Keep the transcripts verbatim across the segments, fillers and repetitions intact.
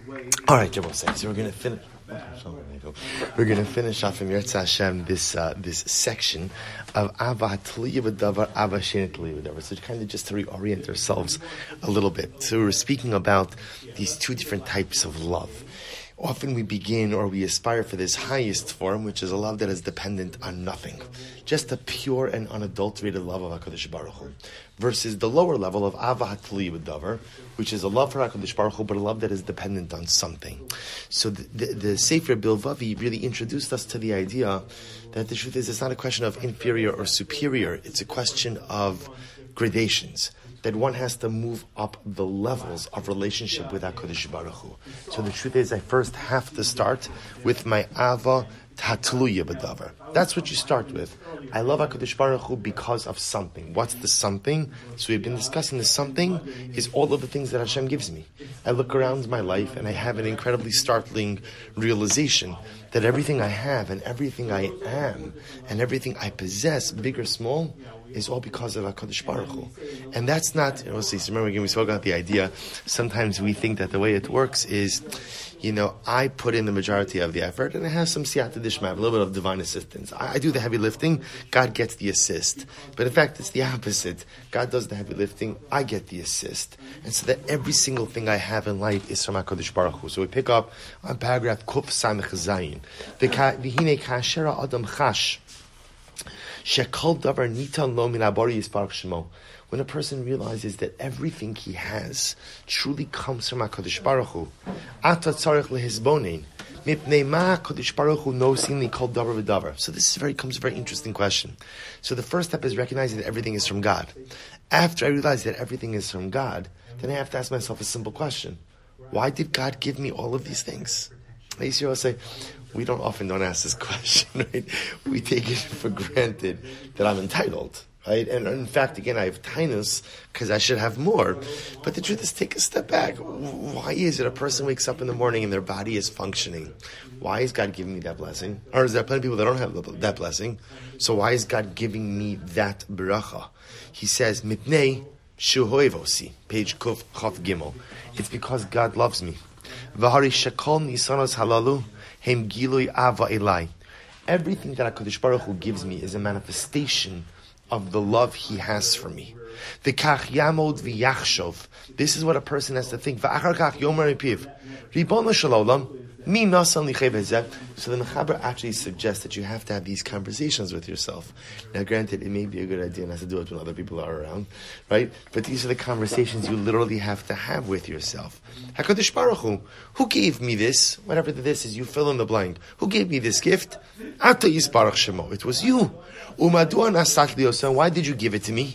All right, Jabal says, so we're going to finish. We're going to finish off in Yirtzeh Hashem this uh, this section of Ava Hatliya B'Davar, Ava Shein Hatliya B'Davar. So kind of just to reorient ourselves a little bit. So we're speaking about these two different types of love. Often we begin or we aspire for this highest form, which is a love that is dependent on nothing. Just a pure and unadulterated love of HaKadosh Baruch Hu. Versus the lower level of Ava Hatliya B'Davar, which is a love for HaKadosh Baruch Hu, but a love that is dependent on something. So the, the, the Sefer Bilvavi really introduced us to the idea that the truth is it's not a question of inferior or superior, it's a question of gradations. That one has to move up the levels of relationship with HaKadosh Baruch Hu. So the truth is, I first have to start with my Ava Hatluya B'Davar. That's what you start with. I love HaKadosh Baruch Hu because of something. What's the something? So we've been discussing the something is all of the things that Hashem gives me. I look around my life and I have an incredibly startling realization that everything I have and everything I am and everything I possess, big or small, is all because of HaKadosh Baruch Hu. And that's not, you know, see, remember again, we spoke about the idea, sometimes we think that the way it works is, you know, I put in the majority of the effort and I have some siyata dishma, a little bit of divine assistance. I, I do the heavy lifting, God gets the assist. But in fact, it's the opposite. God does the heavy lifting, I get the assist. And so that every single thing I have in life is from HaKadosh Baruch Hu. So we pick up on paragraph Kuf Samech Zayin. V'hine kashera adam chash. When a person realizes that everything he has truly comes from HaKadosh Baruch Hu, so this is very comes a very interesting question. So the first step is recognizing that everything is from God. After I realize that everything is from God, then I have to ask myself a simple question. Why did God give me all of these things? I used to say, we don't often don't ask this question, right? We take it for granted that I'm entitled, right? And in fact, again, I have tinus because I should have more. But the truth is, take a step back. Why is it a person wakes up in the morning and their body is functioning? Why is God giving me that blessing? Or is there plenty of people that don't have that blessing? So why is God giving me that bracha? He says, Mitnei shuhoivosi, page Kuf Chaf Gimel. It's because God loves me. V'hari shekol nisanos halalu hem gilui ava elai. Everything that HaKadosh Baruch Hu gives me is a manifestation of the love He has for me. V'kach yamod v'yachshov. This is what a person has to think. V'achar kach yomer epiv. Ribono shel olam. Mi nasan lichei v'zeh. So the Mechaber actually suggests that you have to have these conversations with yourself. Now granted, it may be a good idea not to do it when other people are around, right? But these are the conversations you literally have to have with yourself. HaKadosh Baruch Hu, who gave me this? Whatever the this is, you fill in the blank. Who gave me this gift? Ata yisbarach shemo. It was you. Umadua nasat li osa. Why did you give it to me?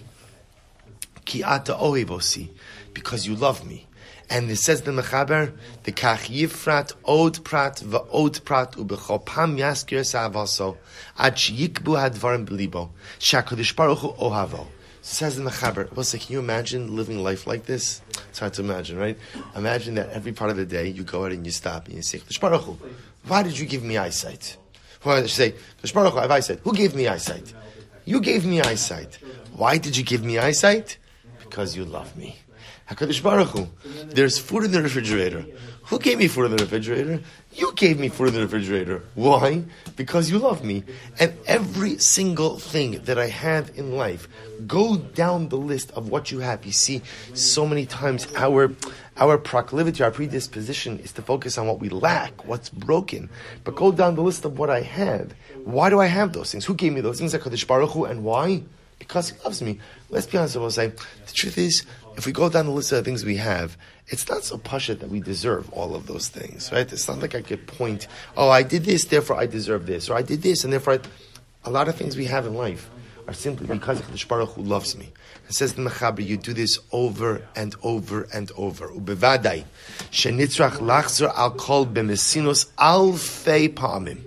Ki ata ohevosi. Because you love me. And it says the Mechaber, the kach yifrat od prat va'od prat u'bechol pam yaskir sa'avaso ad sheyikbu hadvarim b'libo sha'kadosh baruch hu ohavo. It says the Mechaber, well, so can you imagine living life like this? It's hard to imagine, right? Imagine that every part of the day you go out and you stop and you say, Kadosh Baruch Hu, why did you give me eyesight? Why did you say, Kadosh Baruch Hu, I have eyesight. Who gave me eyesight? You gave me eyesight. Why did you give me eyesight? Because you love me. HaKadosh Baruch Hu, there's food in the refrigerator. Who gave me food in the refrigerator? You gave me food in the refrigerator. Why? Because you love me. And every single thing that I have in life, go down the list of what you have. You see, so many times our our proclivity, our predisposition is to focus on what we lack, what's broken. But go down the list of what I have. Why do I have those things? Who gave me those things? HaKadosh Baruch Hu. And why? Because He loves me. Let's be honest, I will say, the truth is, if we go down the list of the things we have, it's not so pashut that we deserve all of those things, right? It's not like I could point, oh, I did this, therefore I deserve this, or I did this, and therefore I... A lot of things we have in life are simply because HaKadosh Baruch Hu loves me. It says in the Mechaber, you do this over and over and over. Ubevadai, shenitzrach lachzor al kol b'mesinos alfei pa'amim.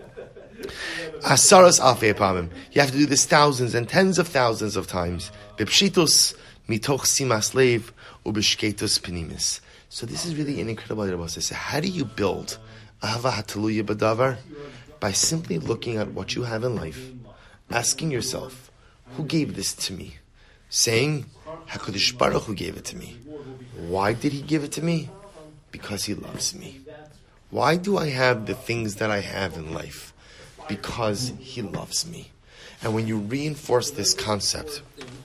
Asaras alfei pa'amim. You have to do this thousands and tens of thousands of times. B'pshitos mitoch simas leiv ubishketos penimis. So this is really an incredible idea. So how do you build Ava Hatluya B'Davar? By simply looking at what you have in life, asking yourself, who gave this to me? Saying, HaKadosh Baruch Hu gave it to me. Why did He give it to me? Because he loves me. Why do I have the things that I have in life? Because he loves me. And when you reinforce this concept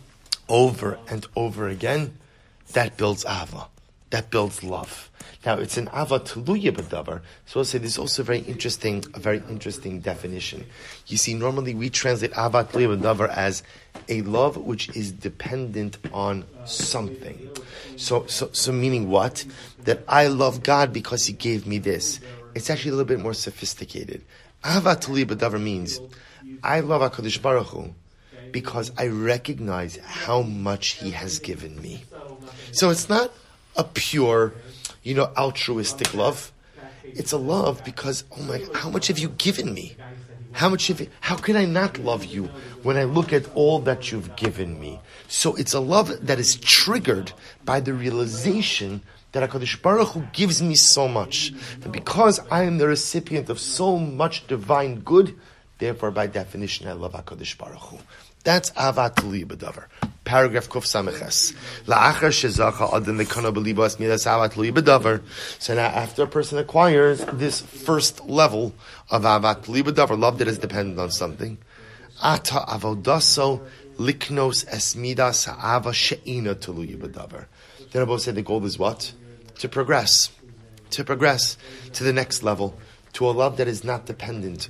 over and over again, that builds ava. That builds love. Now, it's an ava teluya b'davar. So I'll say this is also very interesting, a very interesting definition. You see, normally we translate ava teluya b'davar as a love which is dependent on something. So, so, so meaning what? That I love God because he gave me this. It's actually a little bit more sophisticated. Ava teluya b'davar means I love HaKadosh Baruch Hu because I recognize how much he has given me. So it's not a pure, you know, altruistic love. It's a love because, oh my, how much have you given me? How much have you, how can I not love you when I look at all that you've given me? So it's a love that is triggered by the realization that HaKadosh Baruch Hu gives me so much. And because I am the recipient of so much divine good, therefore by definition I love HaKadosh Baruch Hu. That's Avat Teluya B'davar. Paragraph Kuf Sameches. La'achar shezacha adam mekana b'libas midas Avat Teluya B'davar. So now after a person acquires this first level of Avat Teluya B'davar, love that is dependent on something, ata avodaso liknos esmidas ha'ava she'ina Teluya B'davar. Then Abba said the goal is what? To progress. To progress to the next level. To a love that is not dependent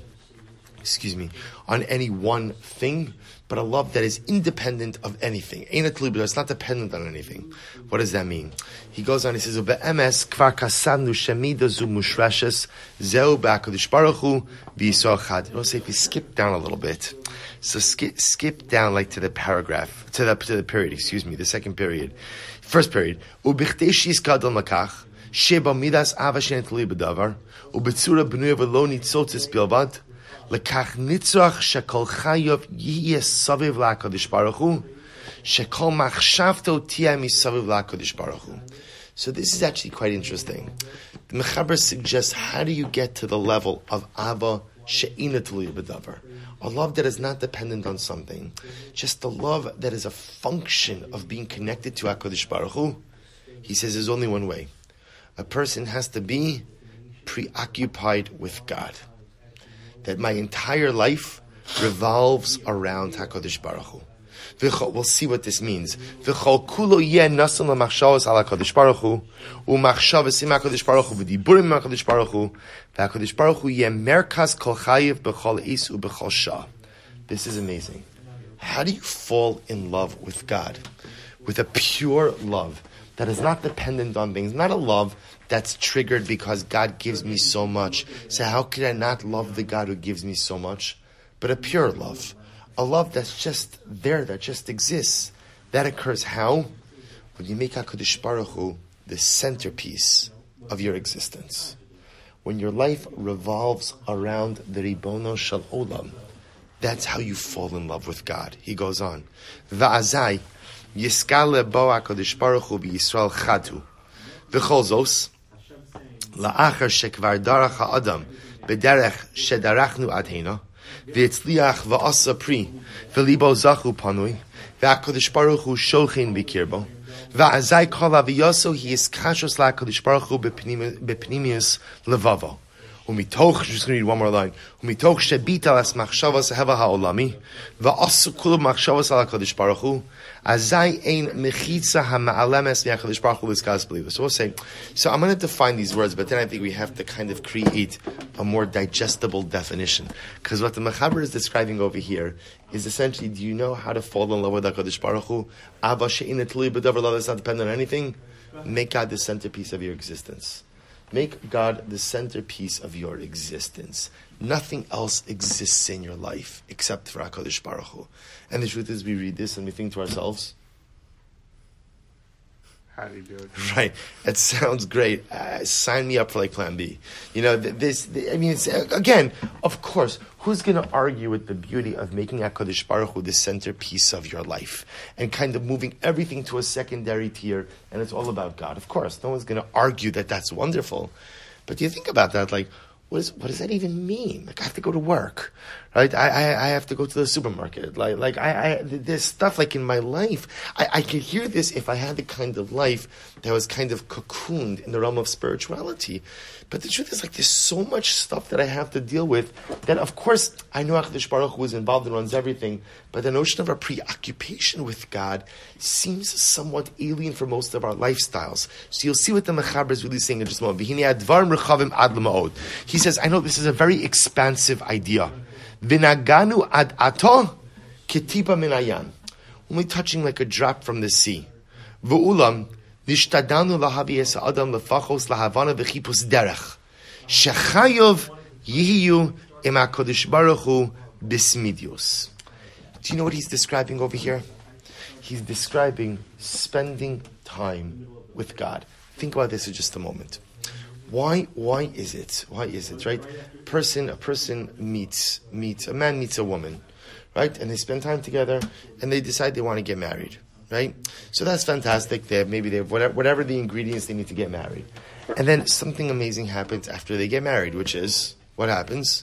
excuse me, on any one thing, but a love that is independent of anything. It's not dependent on anything. What does that mean? He goes on, he says, "Be'emes kvar kasadnu shemida zu mushreshes zeu ba'akadosh baruch hu v'yisor chad." You'll say if you skip down a little bit, so skip skip down like to the paragraph, to the to the period. Excuse me, the second period, first period. Ubichtei shizkad al makach sheba midas avashen tli b'davar ubetzura b'nuya v'lo nitzotzis bilvad. Lekach nitzrach shekol chayov yiyeh saviv la'akadosh baruch hu shekol machshavto tiyeh misaviv la'akadosh baruch hu. So this is actually quite interesting. The Mechaber suggests, how do you get to the level of ava she'ina teluya b'davar, a love that is not dependent on something, just a love that is a function of being connected to HaKadosh Baruch Hu? He says there's only one way. A person has to be preoccupied with God. That my entire life revolves around HaKadosh Baruch Hu. We'll see what this means. V'chol kulo yeh nasan l'machshavos al HaKadosh Baruch Hu, u'machshavos im HaKadosh Baruch Hu, v'diburim im HaKadosh Baruch Hu, v'HaKadosh Baruch Hu yeh merkaz kol chayiv b'chol is u'b'chol shah. This is amazing. How do you fall in love with God? With a pure love that is not dependent on things, not a love that's triggered because God gives me so much. So how could I not love the God who gives me so much? But a pure love. A love that's just there, that just exists. That occurs how? When you make HaKadosh Baruch Hu the centerpiece of your existence. When your life revolves around the Ribono Shel Olam. That's how you fall in love with God. He goes on. Va'azai Yiskale bo HaKadosh Baruch Hu v'Yisrael chadu. V'chol zos la'achar shekvar darach ha'adam b'derech shedarachnu adhena v'etzliach v'asa pri v'libo zachu panui v'HaKadosh Baruch Hu shochin b'kirbo v'azai kol aviyoso he is kashos la'HaKadosh Baruch Hu b'pnimius levavo. Umitoch, just going to read one more line. Umitoch shebita las machshavas heva ha'olami va'asu kulu machshavas al HaKadosh Baruch Hu azai ein mechitza ha'ma'alemes mi'HaKadosh Baruch Hu l'skas believers. So we'll say, so I'm going to define these words, but then I think we have to kind of create a more digestible definition. Because what the Mechaber is describing over here is essentially, do you know how to fall in love with HaKadosh Baruch Hu? Ava she'ina teluya b'davar, love that's not dependent on anything. Make God the centerpiece of your existence. Make God the centerpiece of your existence. Nothing else exists in your life except for HaKadosh Baruch Hu. And the truth is, we read this and we think to ourselves, how do you do it? Right. It sounds great. Uh, sign me up for like Plan B. You know, th- this, th- I mean, it's, uh, again, of course, who's going to argue with the beauty of making HaKadosh Baruch Hu the centerpiece of your life and kind of moving everything to a secondary tier and it's all about God? Of course, no one's going to argue that that's wonderful. But you think about that, like, What, is, what does that even mean? Like, I have to go to work, right? I, I, I have to go to the supermarket. Like, like I, I, there's stuff like in my life. I, I could hear this if I had the kind of life that was kind of cocooned in the realm of spirituality. But the truth is, like, there's so much stuff that I have to deal with that, of course, I know HaKadosh Baruch Hu is involved and runs everything, but the notion of our preoccupation with God seems somewhat alien for most of our lifestyles. So you'll see what the Mechaber is really saying in just a moment. He says, I know this is a very expansive idea. V'naganu ad ato ketipa min hayan. Only touching like a drop from the sea. V'ulam nishtadanu lahavi es adam lefachos lahavana v'chipus derech shechayov yihiyu im HaKadosh Baruch Hu bismidios. Do you know what he's describing over here? He's describing spending time with God. Think about this for just a moment. Why? Why is it? Why is it? Right? Person, a person meets meets a man meets a woman, right? And they spend time together, and they decide they want to get married, right? So that's fantastic. They have, maybe they have whatever, whatever the ingredients they need to get married, and then something amazing happens after they get married, which is what happens.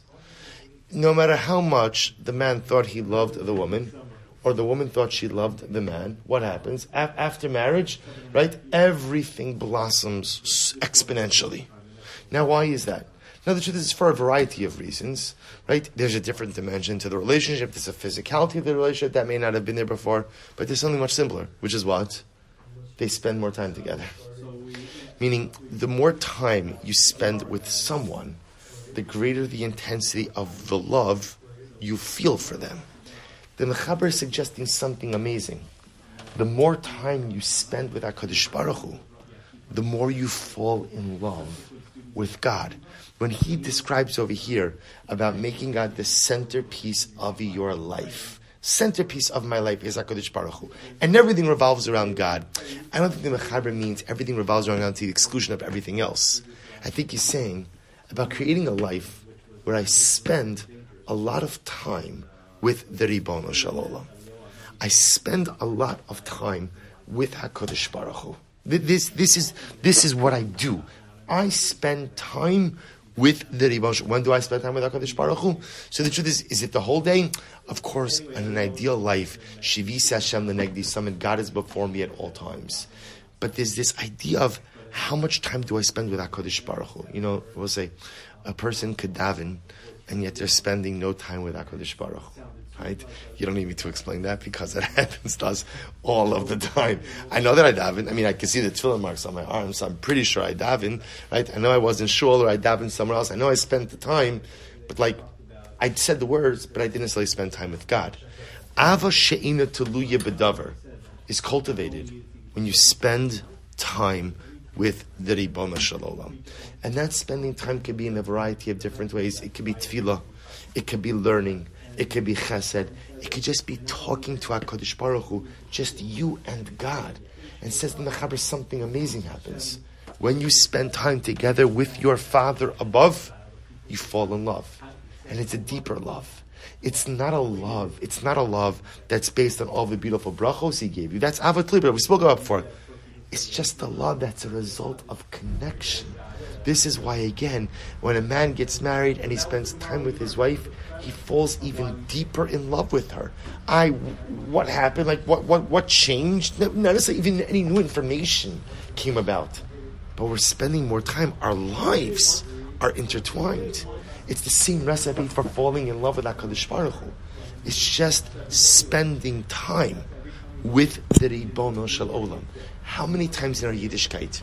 No matter how much the man thought he loved the woman, or the woman thought she loved the man, what happens? A- after marriage, right? Everything blossoms exponentially. Now, why is that? Now, the truth is for a variety of reasons, right? There's a different dimension to the relationship. There's a physicality of the relationship that may not have been there before, but there's something much simpler, which is what? They spend more time together. Meaning, the more time you spend with someone, the greater the intensity of the love you feel for them. The Mechaber is suggesting something amazing. The more time you spend with HaKadosh Baruch Hu, the more you fall in love with God. When he describes over here about making God the centerpiece of your life, centerpiece of my life is HaKadosh Baruch Hu, and everything revolves around God. I don't think the Mechaber means everything revolves around God to the exclusion of everything else. I think he's saying about creating a life where I spend a lot of time with the Ribono Shel Olam. I spend a lot of time with HaKadosh Baruch Hu. This, this is this is what I do. I spend time with the Ribono Shel Olam. When do I spend time with HaKadosh Baruch Hu? So the truth is, is it the whole day? Of course, in an ideal life, Shivis Hashem L'Negdi Summit, God is before me at all times. But there's this idea of how much time do I spend with HaKadosh Baruch Hu? You know, we'll say, a person could daven, and yet they're spending no time with HaKadosh Baruch Hu. Right? You don't need me to explain that because it happens to us all of the time. I know that I daven. I mean, I can see the tefillin marks on my arms, so I'm pretty sure I daven. Right? I know I was in shul or I davened somewhere else. I know I spent the time, but like, I said the words, but I didn't necessarily spend time with God. Ava she'ina teluya b'davar is cultivated when you spend time with the Ribono Shel Olam. And that spending time could be in a variety of different ways. It could be tefillah. It could be learning. It could be chesed. It could just be talking to HaKadosh Baruch Hu, just you and God. And says in the Mechaber, something amazing happens. When you spend time together with your Father above, you fall in love. And it's a deeper love. It's not a love. It's not a love that's based on all the beautiful brachos He gave you. That's Avat Libra. We spoke about before. It's just a love that's a result of connection. This is why, again, when a man gets married and he spends time with his wife, he falls even deeper in love with her. I, what happened? Like, what, what, what changed? Not necessarily even any new information came about. But we're spending more time. Our lives are intertwined. It's the same recipe for falling in love with HaKadosh Baruch Hu. It's just spending time with the Ribono Shel Olam. How many times in our Yiddishkeit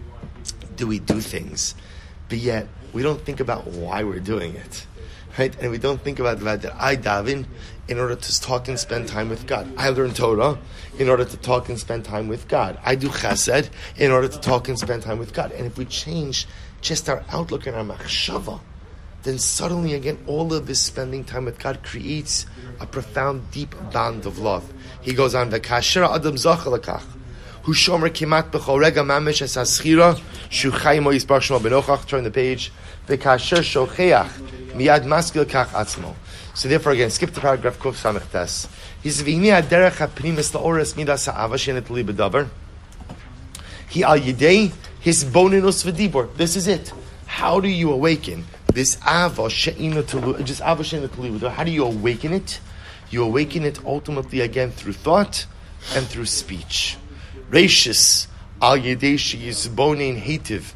do we do things, but yet we don't think about why we're doing it, right? And we don't think about the fact that I daven in order to talk and spend time with God. I learn Torah in order to talk and spend time with God. I do chesed in order to talk and spend time with God. And if we change just our outlook and our machshava, then suddenly again all of this spending time with God creates a profound, deep bond of love. He goes on, "V'kasher adam zachar lekach." Who shomer kimat b'chol rega mamish es haschira shu chayim o yisbarach shemo benochach. Turn the page. V'kasher shocheach miyad maskil kach atzmo. So therefore, again, skip to paragraph kuf samech tes. He says, "V'hini aderech ha'primis la'ores midas ha'ava shenet li b'davar. He al yidei his boninus v'dibor." This is it. How do you awaken this ava she'ina telu? Just ava she'ina telu. How do you awaken it? You awaken it ultimately again through thought and through speech. Reishis Al Yedei Sheyizbonin Hativ.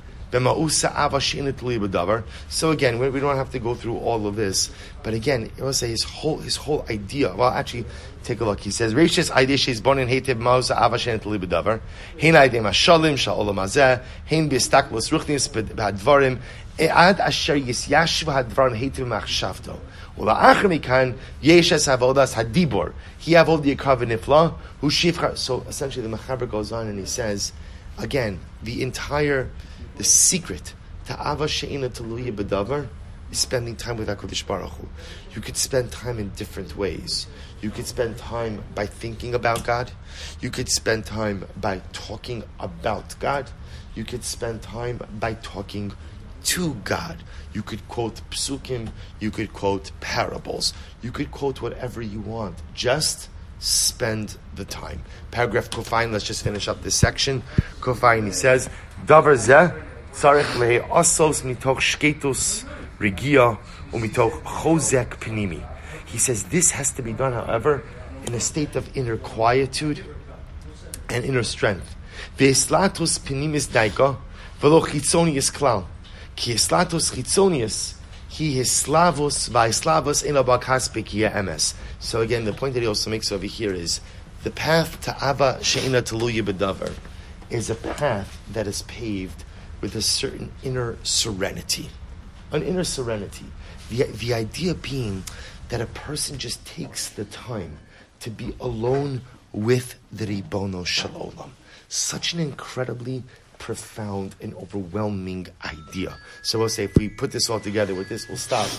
So again, we, we don't have to go through all of this, but again, I will say his whole his whole idea. Well, actually, take a look. He says, "Reishis idea is born in hativ ma'usa avashen tli bedavar. Hein idea mashalim sha'olam hazeh. Hein b'istaklos ruchnis b'hadvarim. E'ad asher yisyashu hadvarim hativ machshavto. Ula'achar mikan yeshes avodas hadibor. He avod yikav nifla hu shivcha." So essentially, the Mechaber goes on and he says, again, the entire The secret to Ava She'ina Tuluya B'Davar is spending time with HaKadosh Baruch Hu. You could spend time in different ways. You could spend time by thinking about God. You could spend time by talking about God. You could spend time by talking to God. You could quote psukim. You could quote parables. You could quote whatever you want. Just spend the time. Paragraph Kofain, let's just finish up this section. Kofain, he says, Davar zeh tzarich lehe asos mitoch shketus regia umitoch chozek pinimi. He says this has to be done, however, in a state of inner quietude and inner strength. Ve'eslatus pinimis daika velo chitzonius klal. Ki eslatus chitzonius he is slavos va'eslavos eno bakas bekia emes. So again, the point that he also makes over here is the path to Ava She'ina Tuluya B'Davar is a path that is paved with a certain inner serenity. An inner serenity. The, the idea being that a person just takes the time to be alone with the Ribono Shel Olam. Such an incredibly profound and overwhelming idea. So we'll say, if we put this all together with this, we'll stop.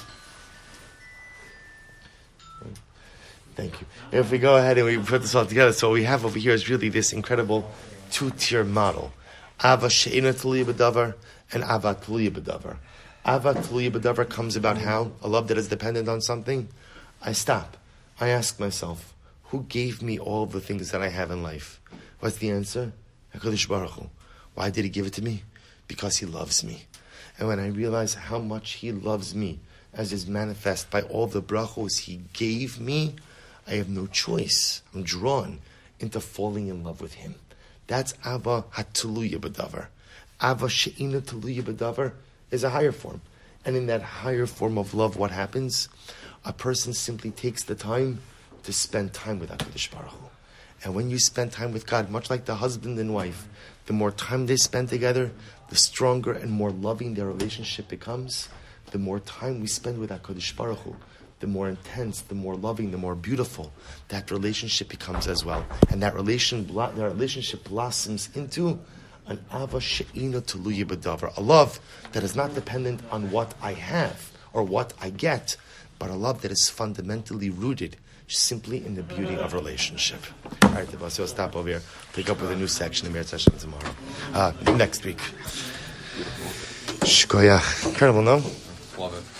Thank you. If we go ahead and we put this all together, so what we have over here is really this incredible two-tier model. Ava She'ina Tuluya B'Davar and Ava Tuluya B'Davar. Ava Tuluya B'Davar comes about how? A love that is dependent on something. I stop. I ask myself, who gave me all the things that I have in life? What's the answer? HaKadosh Baruch Hu. Why did he give it to me? Because he loves me. And when I realize how much he loves me, as is manifest by all the brachos he gave me, I have no choice. I'm drawn into falling in love with him. That's Ava Hatuluya B'Davar. Ava She'ina Tuluya B'Davar is a higher form. And in that higher form of love, what happens? A person simply takes the time to spend time with HaKadosh Baruch Hu. And when you spend time with God, much like the husband and wife, the more time they spend together, the stronger and more loving their relationship becomes. The more time we spend with HaKadosh Baruch Hu, the more intense, the more loving, the more beautiful that relationship becomes as well. And that relation, that relationship blossoms into an Ava She'ina Tuluya B'Davar, a love that is not dependent on what I have or what I get, but a love that is fundamentally rooted simply in the beauty of relationship. All right, so we'll stop over here. Pick up with a new section in Meretz Hashem tomorrow. Uh, next week. Shkoyach. Incredible, no? Love it.